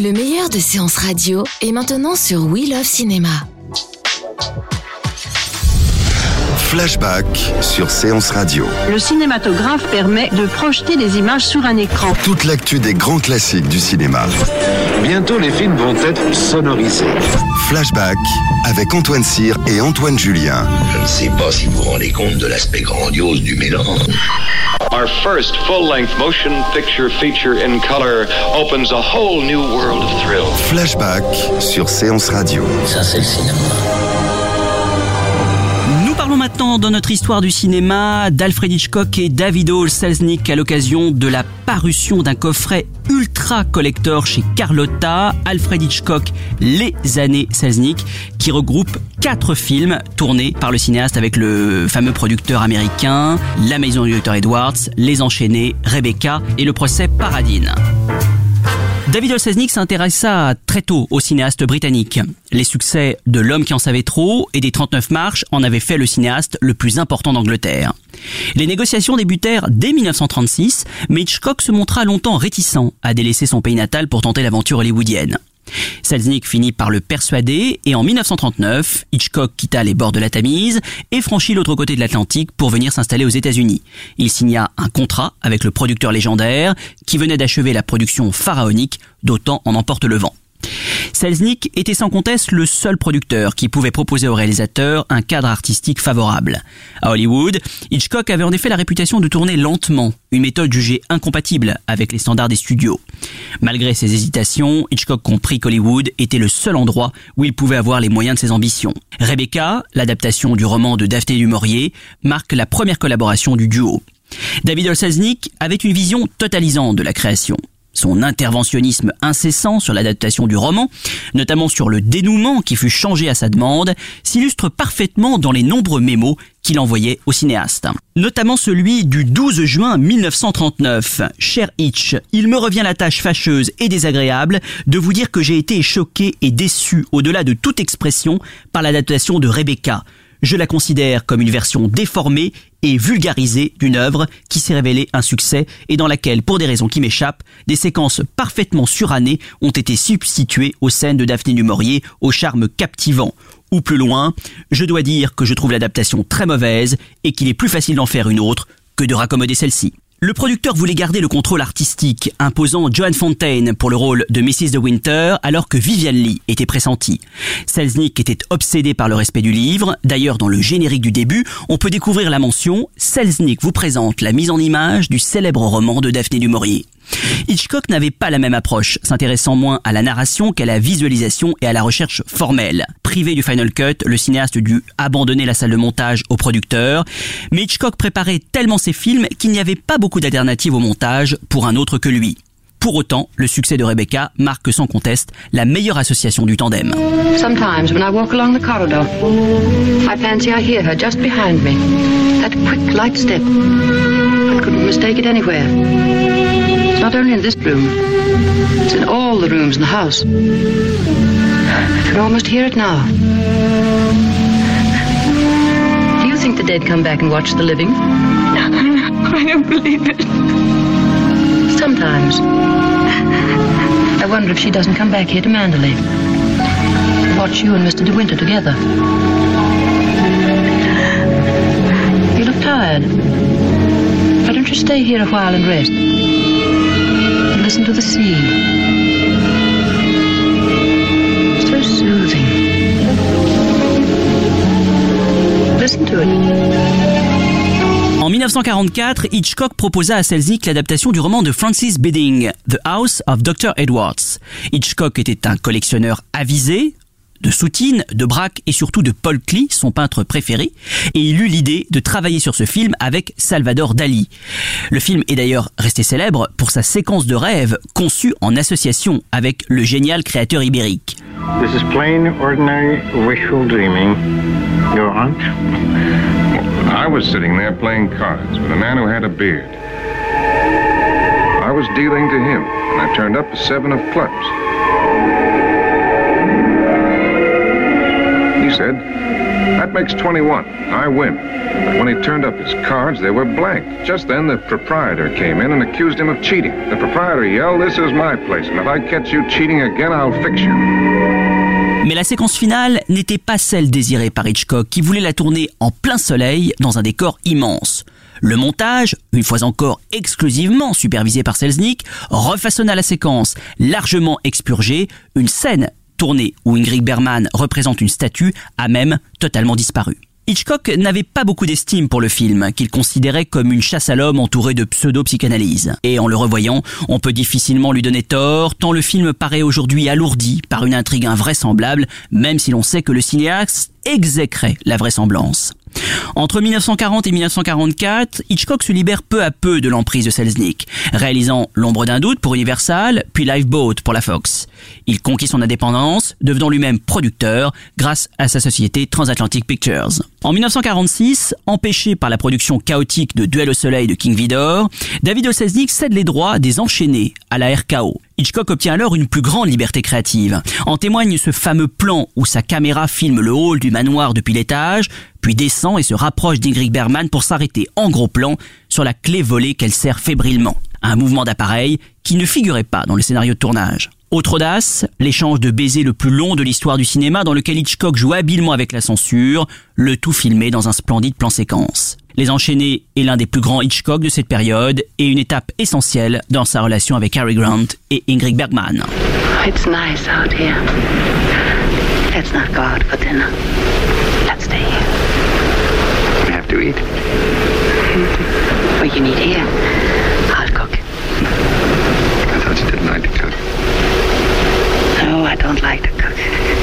Le meilleur de séances radio est maintenant sur We Love Cinéma. Flashback sur Séance Radio. Le cinématographe permet de projeter des images sur un écran. Toute l'actu des grands classiques du cinéma. Bientôt, les films vont être sonorisés. Flashback avec Antoine Cyr et Antoine Julien. Je ne sais pas si vous vous rendez compte de l'aspect grandiose du mélange. Our first full-length motion picture feature in color opens a whole new world of thrill. Flashback sur Séance Radio. Ça, c'est le cinéma. Nous parlons maintenant dans notre histoire du cinéma d'Alfred Hitchcock et David Hall Selznick à l'occasion de la parution d'un coffret ultra collector chez Carlotta, Alfred Hitchcock, Les années Selznick, qui regroupe 4 films tournés par le cinéaste avec le fameux producteur américain, La maison du Dr Edwards, Les enchaînés, Rebecca et Le procès Paradine. David Hall Selznick s'intéressa très tôt au cinéaste britannique. Les succès de L'homme qui en savait trop et des 39 marches en avaient fait le cinéaste le plus important d'Angleterre. Les négociations débutèrent dès 1936, mais Hitchcock se montra longtemps réticent à délaisser son pays natal pour tenter l'aventure hollywoodienne. Selznick finit par le persuader et en 1939, Hitchcock quitta les bords de la Tamise et franchit l'autre côté de l'Atlantique pour venir s'installer aux États-Unis. Il signa un contrat avec le producteur légendaire qui venait d'achever la production pharaonique d'Autant en emporte le vent. Selznick était sans conteste le seul producteur qui pouvait proposer au réalisateur un cadre artistique favorable. À Hollywood, Hitchcock avait en effet la réputation de tourner lentement, une méthode jugée incompatible avec les standards des studios. Malgré ses hésitations, Hitchcock comprit qu'Hollywood était le seul endroit où il pouvait avoir les moyens de ses ambitions. Rebecca, l'adaptation du roman de Daphné du Maurier, marque la première collaboration du duo. David Hall Selznick avait une vision totalisante de la création. Son interventionnisme incessant sur l'adaptation du roman, notamment sur le dénouement qui fut changé à sa demande, s'illustre parfaitement dans les nombreux mémos qu'il envoyait au cinéaste. Notamment celui du 12 juin 1939. « Cher Hitch, il me revient la tâche fâcheuse et désagréable de vous dire que j'ai été choqué et déçu au-delà de toute expression par l'adaptation de Rebecca. Je la considère comme une version déformée et vulgarisée d'une œuvre qui s'est révélée un succès et dans laquelle, pour des raisons qui m'échappent, des séquences parfaitement surannées ont été substituées aux scènes de Daphné du Maurier au charme captivant. Ou plus loin, je dois dire que je trouve l'adaptation très mauvaise et qu'il est plus facile d'en faire une autre que de raccommoder celle-ci. » Le producteur voulait garder le contrôle artistique, imposant Joan Fontaine pour le rôle de Mrs. de Winter, alors que Vivian Leigh était pressentie. Selznick était obsédé par le respect du livre. D'ailleurs, dans le générique du début, on peut découvrir la mention « Selznick vous présente la mise en image du célèbre roman de Daphné du Maurier ». Hitchcock n'avait pas la même approche, s'intéressant moins à la narration qu'à la visualisation et à la recherche formelle. Privé du Final Cut, le cinéaste dut abandonner la salle de montage au producteur, mais Hitchcock préparait tellement ses films qu'il n'y avait pas beaucoup d'alternatives au montage pour un autre que lui. Pour autant, le succès de Rebecca marque sans conteste la meilleure association du tandem. Sometimes when I walk along the corridor, I fancy I hear her just behind me. That quick, light step. I couldn't mistake it anywhere. It's not only in this room, it's in all the rooms in the house. I can almost hear it now. Do you think the dead come back and watch the living? I don't believe it. Sometimes. I wonder if she doesn't come back here to Manderley. Watch you and Mr. De Winter together. You look tired. Why don't you stay here a while and rest? And listen to the sea. So soothing. Listen to it. En 1944, Hitchcock proposa à Selznick l'adaptation du roman de Francis Bidding, The House of Dr. Edwards. Hitchcock était un collectionneur avisé de Soutine, de Braque et surtout de Paul Klee, son peintre préféré, et il eut l'idée de travailler sur ce film avec Salvador Dali. Le film est d'ailleurs resté célèbre pour sa séquence de rêve conçue en association avec le génial créateur ibérique. This is plain, ordinary, wishful dreaming. Go on. I was sitting there playing cards with a man who had a beard. I was dealing to him, and I turned up a 7 of clubs. He said, That makes 21. I win. But when he turned up his cards, they were blank. Just then, the proprietor came in and accused him of cheating. The proprietor yelled, "This is my place, and if I catch you cheating again, I'll fix you." Mais la séquence finale n'était pas celle désirée par Hitchcock, qui voulait la tourner en plein soleil dans un décor immense. Le montage, une fois encore exclusivement supervisé par Selznick, refaçonna la séquence largement expurgée. Une scène tournée où Ingrid Bergman représente une statue a même totalement disparu. Hitchcock n'avait pas beaucoup d'estime pour le film, qu'il considérait comme une chasse à l'homme entourée de pseudo-psychanalyse. Et en le revoyant, on peut difficilement lui donner tort, tant le film paraît aujourd'hui alourdi par une intrigue invraisemblable, même si l'on sait que le cinéaste exécrait la vraisemblance. Entre 1940 et 1944, Hitchcock se libère peu à peu de l'emprise de Selznick, réalisant L'ombre d'un doute pour Universal, puis Lifeboat pour la Fox. Il conquit son indépendance, devenant lui-même producteur grâce à sa société Transatlantic Pictures. En 1946, empêché par la production chaotique de Duel au soleil de King Vidor, David O. Selznick cède les droits des Enchaînés à la RKO. Hitchcock obtient alors une plus grande liberté créative. En témoigne ce fameux plan où sa caméra filme le hall du manoir depuis l'étage, puis descend et se rapproche d'Ingrid Bergman pour s'arrêter en gros plan sur la clé volée qu'elle serre fébrilement. Un mouvement d'appareil qui ne figurait pas dans le scénario de tournage. Autre audace, l'échange de baisers le plus long de l'histoire du cinéma dans lequel Hitchcock joue habilement avec la censure, le tout filmé dans un splendide plan-séquence. Les Enchaînés est l'un des plus grands Hitchcock de cette période et une étape essentielle dans sa relation avec Cary Grant et Ingrid Bergman. It's nice out here. Let's not go out for dinner. Let's stay here. We have to eat. What you need here, I'll cook. I thought you didn't like to cook. No, I don't like to cook.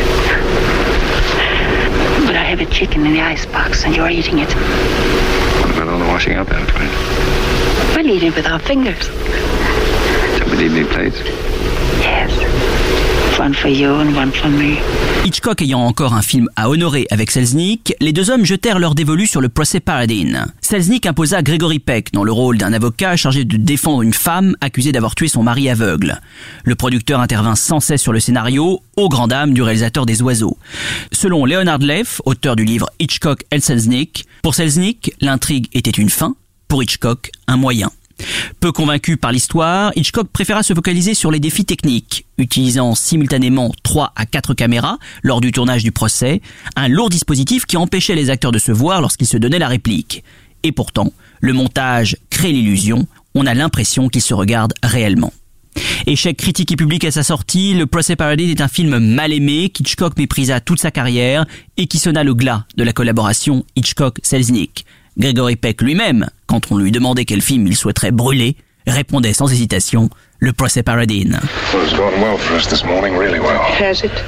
But I have a chicken in the icebox and you're eating it. What about all the washing up after it? We'll eat it with our fingers. So we need new plates? Yes. One for you and one for me. Hitchcock ayant encore un film à honorer avec Selznick, les deux hommes jetèrent leur dévolu sur le procès Paradine. Selznick imposa Gregory Peck dans le rôle d'un avocat chargé de défendre une femme accusée d'avoir tué son mari aveugle. Le producteur intervint sans cesse sur le scénario, aux grandes dames du réalisateur des Oiseaux. Selon Leonard Leff, auteur du livre Hitchcock et Selznick, pour Selznick, l'intrigue était une fin, pour Hitchcock, un moyen. Peu convaincu par l'histoire, Hitchcock préféra se focaliser sur les défis techniques, utilisant simultanément 3 à 4 caméras lors du tournage du procès, un lourd dispositif qui empêchait les acteurs de se voir lorsqu'ils se donnaient la réplique. Et pourtant, le montage crée l'illusion, on a l'impression qu'ils se regardent réellement. Échec critique et public à sa sortie, le Procès Paradine est un film mal aimé qu'Hitchcock méprisa toute sa carrière et qui sonna le glas de la collaboration Hitchcock-Selznick. Gregory Peck lui-même, quand on lui demandait quel film il souhaiterait brûler, répondait sans hésitation « Le Procès Paradine ». Well, it's going well for us this morning, really well. Has it?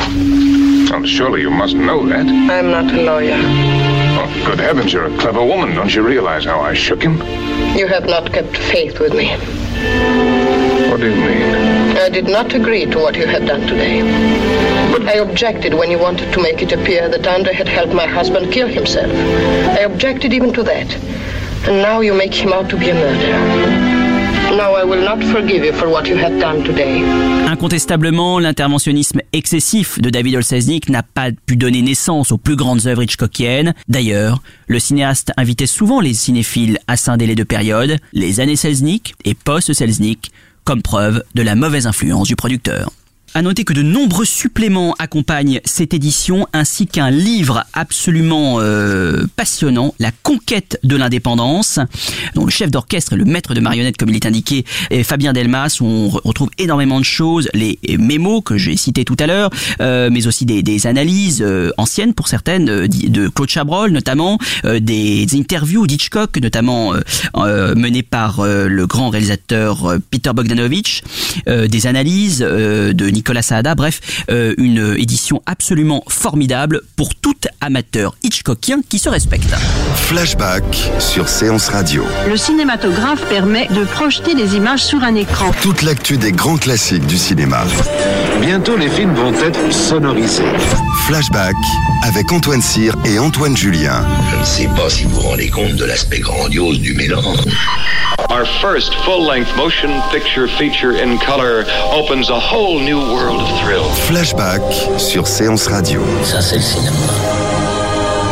Surely you must know that. I'm not a lawyer. Oh, good heavens, you're a clever woman. Don't you realize how I shook him? You have not kept faith with me. What do you mean? I did not agree to what you had done today. But I objected when you wanted to make it appear that Andre had helped my husband kill himself. I objected even to that. And now you make him out to be a murderer. Now I will not forgive you for what you have done today. Incontestablement, l'interventionnisme excessif de David O. Selznick n'a pas pu donner naissance aux plus grandes œuvres hitchcockiennes. D'ailleurs, le cinéaste invitait souvent les cinéphiles à scinder les deux périodes, les années Selznick et post-Selznick, comme preuve de la mauvaise influence du producteur. À noter que de nombreux suppléments accompagnent cette édition, ainsi qu'un livre absolument passionnant, La conquête de l'indépendance, dont le chef d'orchestre et le maître de marionnettes, comme il est indiqué, est Fabien Delmas, où on retrouve énormément de choses, les mémos que j'ai cités tout à l'heure, mais aussi des analyses anciennes pour certaines, de Claude Chabrol notamment, des interviews d'Hitchcock, notamment menées par le grand réalisateur Peter Bogdanovich, des analyses de Nicolas Saada, bref, une édition absolument formidable pour tout amateur hitchcockien qui se respecte. Flashback sur Séance Radio. Le cinématographe permet de projeter des images sur un écran. Toute l'actu des grands classiques du cinéma. Bientôt, les films vont être sonorisés. Flashback avec Antoine Cyr et Antoine Julien. Je ne sais pas si vous vous rendez compte de l'aspect grandiose du mélange. Our first full-length motion picture feature in color opens a whole new world of thrill. Flashback sur Séance Radio. Ça, c'est le cinéma.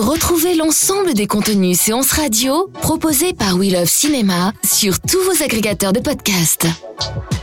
Retrouvez l'ensemble des contenus séances radio proposés par We Love Cinéma sur tous vos agrégateurs de podcasts.